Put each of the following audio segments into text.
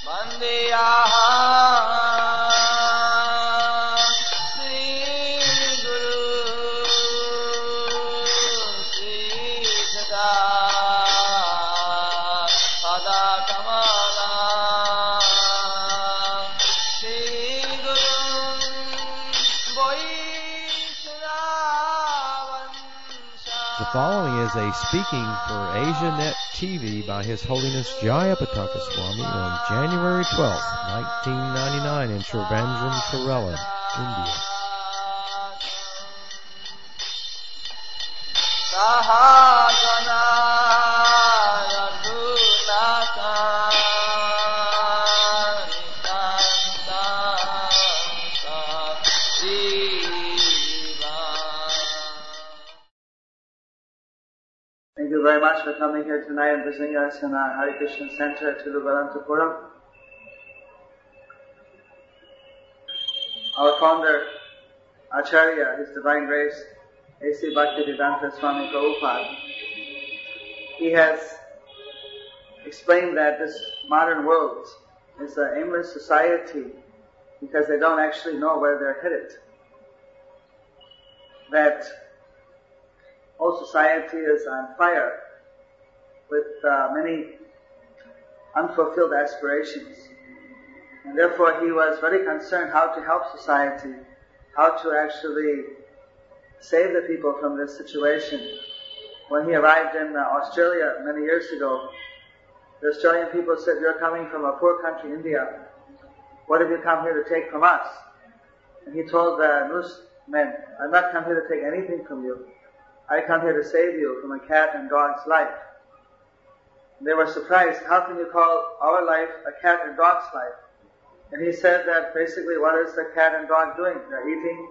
The following is a speaking for AsiaNet TV by His Holiness Jayapataka Swami on January 12th, 1999 in Trivandrum, Kerala, India. Thank you very much for coming here tonight and visiting us in our Hare Krishna Center at Tiruvananthapuram. Our founder, Acharya, His Divine Grace, A.C. Bhaktivedanta Swami Prabhupada, he has explained that this modern world is an aimless society because they don't actually know where they're headed. That whole society is on fire with many unfulfilled aspirations. And therefore he was very concerned how to help society, how to actually save the people from this situation. When he arrived in Australia many years ago, the Australian people said, "You're coming from a poor country, India. What have you come here to take from us?" And he told the newsmen, "I'm not come here to take anything from you. I come here to save you from a cat and dog's life." And they were surprised, how can you call our life a cat and dog's life? And he said that basically what is the cat and dog doing? They're eating.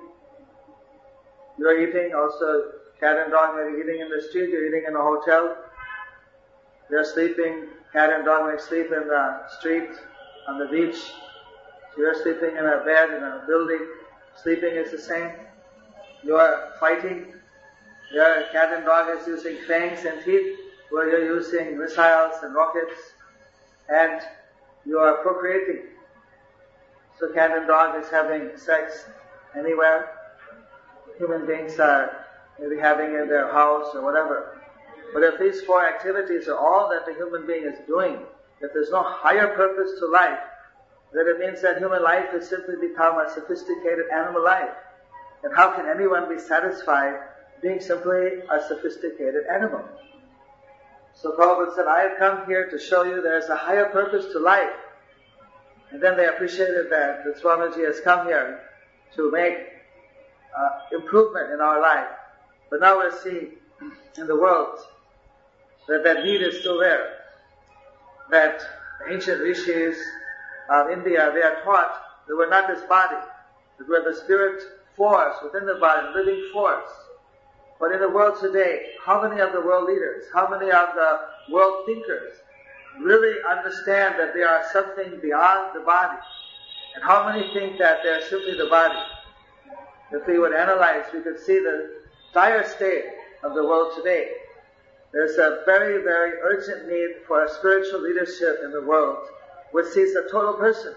You're eating, also cat and dog may be eating in the street, you're eating in a hotel. They're sleeping, cat and dog may sleep in the street, on the beach. So you're sleeping in a bed, in a building. Sleeping is the same. You're fighting. Your cat and dog is using fangs and teeth, where you're using missiles and rockets, and you are procreating. So cat and dog is having sex anywhere. Human beings are maybe having in their house or whatever. But if these four activities are all that the human being is doing, if there's no higher purpose to life, then it means that human life has simply become a sophisticated animal life. And how can anyone be satisfied being simply a sophisticated animal? So Prabhupada said, I have come here to show you there is a higher purpose to life. And then they appreciated that Swamiji has come here to make improvement in our life. But now we're seeing in the world that that need is still there. That ancient rishis of India, they are taught that we're not this body, that we're the spirit force within the body, living force. But in the world today, how many of the world leaders, how many of the world thinkers really understand that they are something beyond the body? And how many think that they're simply the body? If we would analyze, we could see the dire state of the world today. There's a very, very urgent need for a spiritual leadership in the world, which sees the total person.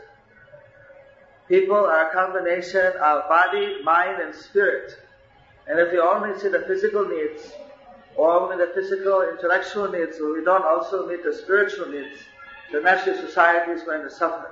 People are a combination of body, mind, and spirit. And if we only see the physical needs, or only the physical, intellectual needs, but we don't also meet the spiritual needs, then naturally society is going to suffer.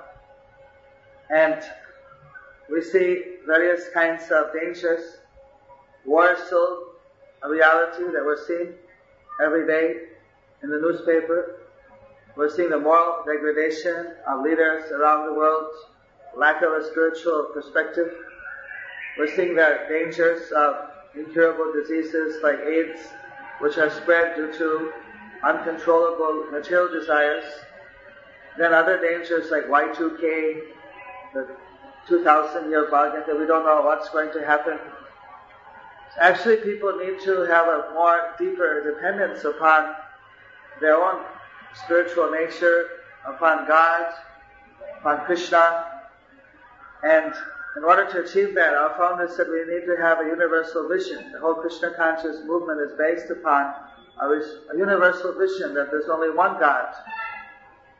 And we see various kinds of dangers. War is still a reality that we're seeing every day in the newspaper. We're seeing the moral degradation of leaders around the world, lack of a spiritual perspective. We're seeing the dangers of incurable diseases like AIDS, which are spread due to uncontrollable material desires. Then other dangers like Y2K, the 2000-year bug, that we don't know what's going to happen. Actually, people need to have a more deeper dependence upon their own spiritual nature, upon God, upon Krishna. And in order to achieve that, our founder said we need to have a universal vision. The whole Krishna conscious movement is based upon a universal vision that there's only one God.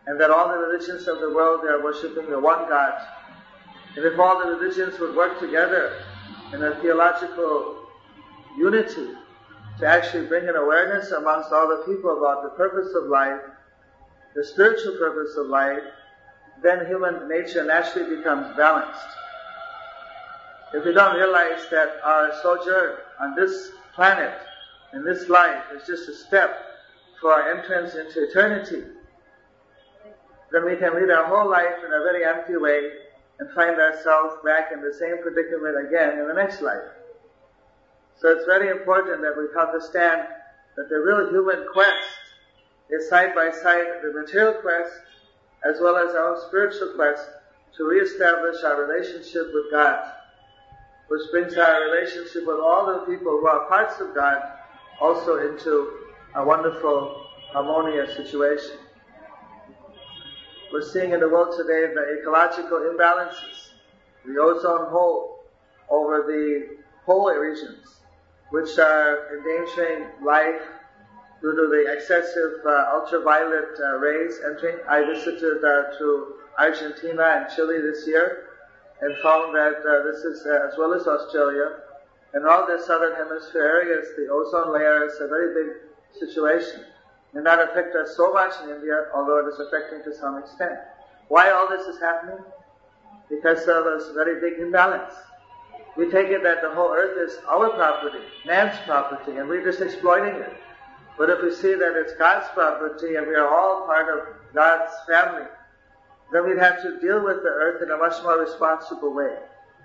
and that all the religions of the world, they are worshipping the one God. And if all the religions would work together in a theological unity to actually bring an awareness amongst all the people about the purpose of life, the spiritual purpose of life, then human nature naturally becomes balanced. If we don't realize that our sojourn on this planet, in this life, is just a step for our entrance into eternity, then we can lead our whole life in a very empty way and find ourselves back in the same predicament again in the next life. So it's very important that we understand that the real human quest is side by side the material quest as well as our own spiritual quest to reestablish our relationship with God, which brings our relationship with all the people who are parts of God also into a wonderful, harmonious situation. We're seeing in the world today the ecological imbalances, the ozone hole over the polar regions, which are endangering life due to the excessive ultraviolet rays entering. I visited to Argentina and Chile this year and found that this is, as well as Australia, and all the southern hemisphere areas, the ozone layer is a very big situation. It may not affect us so much in India, although it is affecting to some extent. Why all this is happening? Because of this very big imbalance. We take it that the whole earth is our property, man's property, and we're just exploiting it. But if we see that it's God's property and we are all part of God's family, then we'd have to deal with the earth in a much more responsible way.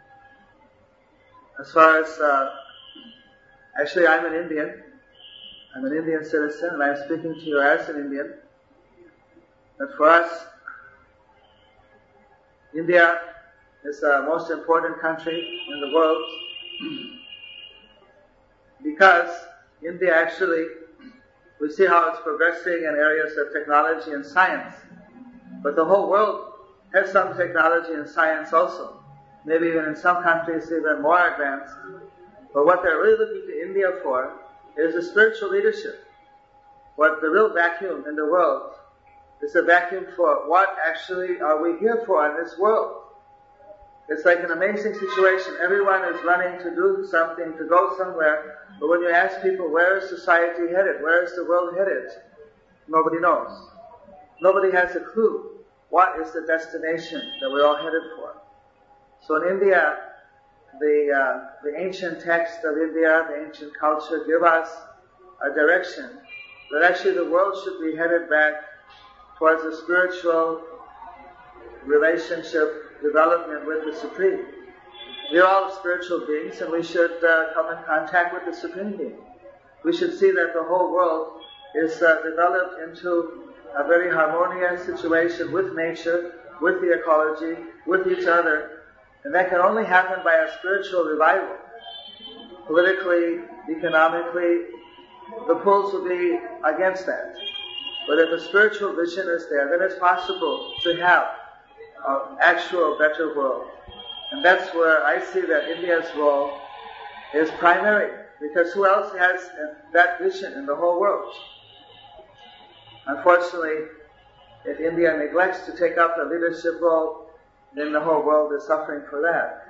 As far as, actually I'm an Indian. I'm an Indian citizen and I'm speaking to you as an Indian. But for us, India is the most important country in the world because India actually, we see how it's progressing in areas of technology and science. But the whole world has some technology and science also. Maybe even in some countries even more advanced. But what they're really looking to India for is the spiritual leadership. What the real vacuum in the world is a vacuum for what actually are we here for in this world. It's like an amazing situation. Everyone is running to do something, to go somewhere. But when you ask people, where is society headed? Where is the world headed? Nobody knows. Nobody has a clue. What is the destination that we're all headed for? So in India, the ancient text of India, the ancient culture give us a direction that actually the world should be headed back towards a spiritual relationship development with the Supreme. We're all spiritual beings and we should come in contact with the Supreme Being. We should see that the whole world is developed into a very harmonious situation with nature, with the ecology, with each other. And that can only happen by a spiritual revival. Politically, economically, the pulls will be against that. But if a spiritual vision is there, then it's possible to have an actual better world. And that's where I see that India's role is primary, because who else has that vision in the whole world? Unfortunately, if India neglects to take up the leadership role, then the whole world is suffering for that.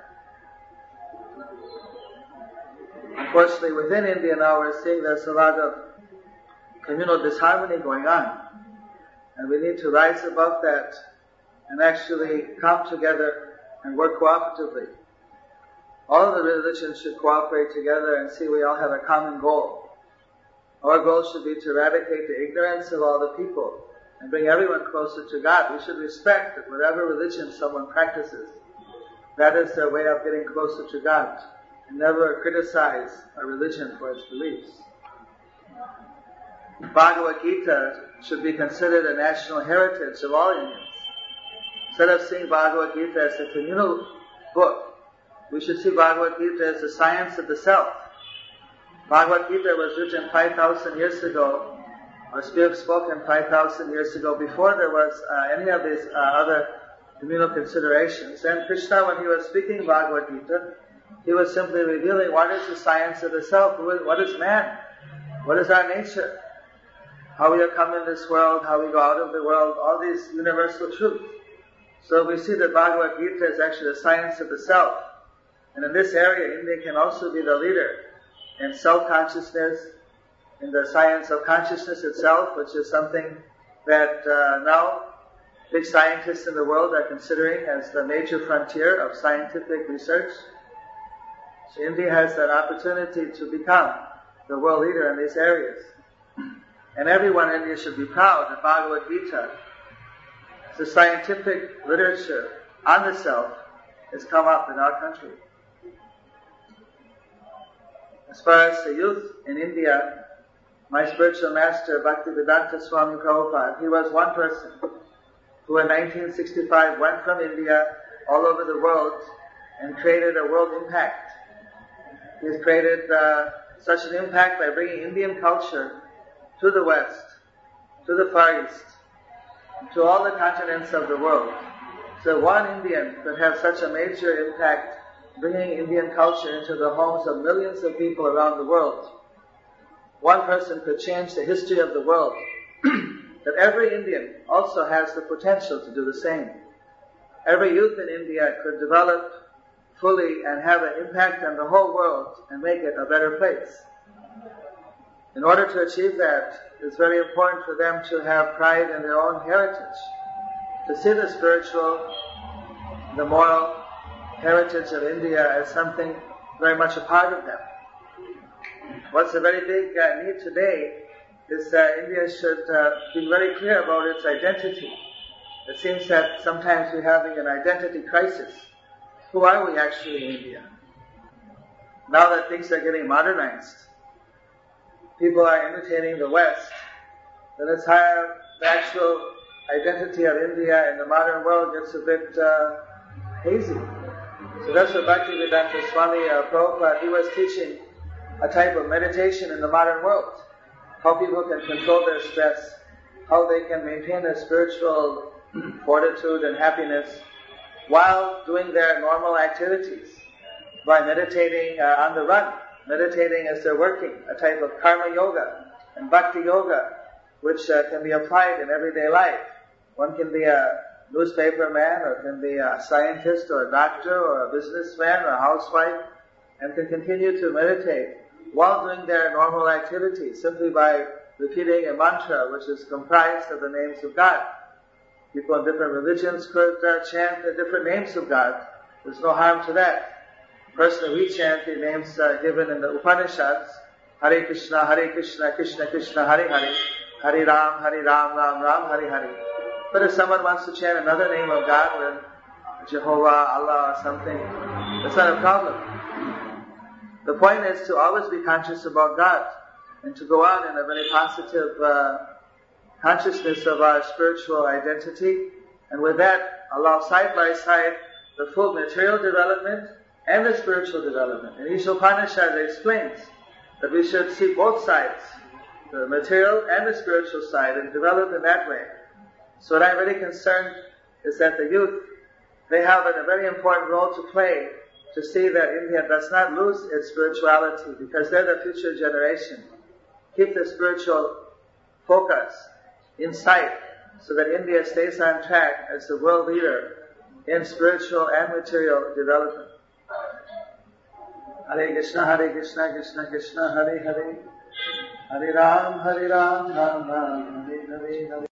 Unfortunately, within India now we're seeing there's a lot of communal disharmony going on. And we need to rise above that and actually come together and work cooperatively. All of the religions should cooperate together and see we all have a common goal. Our goal should be to eradicate the ignorance of all the people and bring everyone closer to God. We should respect that whatever religion someone practices, that is their way of getting closer to God, and never criticize a religion for its beliefs. Bhagavad Gita should be considered a national heritage of all Indians. Instead of seeing Bhagavad Gita as a communal book, we should see Bhagavad Gita as the science of the self. Bhagavad Gita was written 5,000 years ago, or spoken 5,000 years ago, before there was any of these other communal considerations. And Krishna, when he was speaking Bhagavad Gita, he was simply revealing what is the science of the self, what is man, what is our nature, how we have come in this world, how we go out of the world, all these universal truths. So we see that Bhagavad Gita is actually the science of the self. And in this area, India can also be the leader in self-consciousness, in the science of consciousness itself, which is something that now big scientists in the world are considering as the major frontier of scientific research. So India has that opportunity to become the world leader in these areas. And everyone in India should be proud that Bhagavad Gita, the scientific literature on the self, has come up in our country. As far as the youth in India, my spiritual master, Bhaktivedanta Swami Prabhupada, he was one person who in 1965 went from India all over the world and created a world impact. He has created such an impact by bringing Indian culture to the West, to the Far East, to all the continents of the world. So one Indian could have such a major impact bringing Indian culture into the homes of millions of people around the world. One person could change the history of the world. That every Indian also has the potential to do the same. Every youth in India could develop fully and have an impact on the whole world and make it a better place. In order to achieve that, it's very important for them to have pride in their own heritage, to see the spiritual, the moral heritage of India as something very much a part of them. What's a very big need today is that India should be very clear about its identity. It seems that sometimes we're having an identity crisis. Who are we actually in India? Now that things are getting modernized, people are imitating the West, then it's higher, the actual identity of India in the modern world gets a bit hazy. So that's what Bhaktivedanta Swami Prabhupada, he was teaching a type of meditation in the modern world. How people can control their stress, how they can maintain their spiritual fortitude and happiness while doing their normal activities by meditating on the run, meditating as they're working, a type of karma yoga and bhakti yoga, which can be applied in everyday life. One can be a newspaper man, or can be a scientist, or a doctor, or a businessman, or a housewife, and can continue to meditate while doing their normal activities, simply by repeating a mantra which is comprised of the names of God. People in different religions could chant the different names of God. There's no harm to that. Personally, we chant the names given in the Upanishads, Hare Krishna, Krishna Krishna, Hare Hare, Hare Ram, Ram Ram, Hare Hare. But if someone wants to chant another name of God, with Jehovah, Allah or something, that's not a problem. The point is to always be conscious about God and to go on in a very positive consciousness of our spiritual identity, and with that allow side by side the full material development and the spiritual development. In each Upanishad it explains that we should see both sides, the material and the spiritual side, and develop in that way. So what I'm really concerned is that the youth, they have a very important role to play to see that India does not lose its spirituality, because they're the future generation. Keep the spiritual focus in sight so that India stays on track as the world leader in spiritual and material development. Hare Krishna, Krishna Krishna, Hare Hare, Hare Ram, Ram Ram, Hare Hare.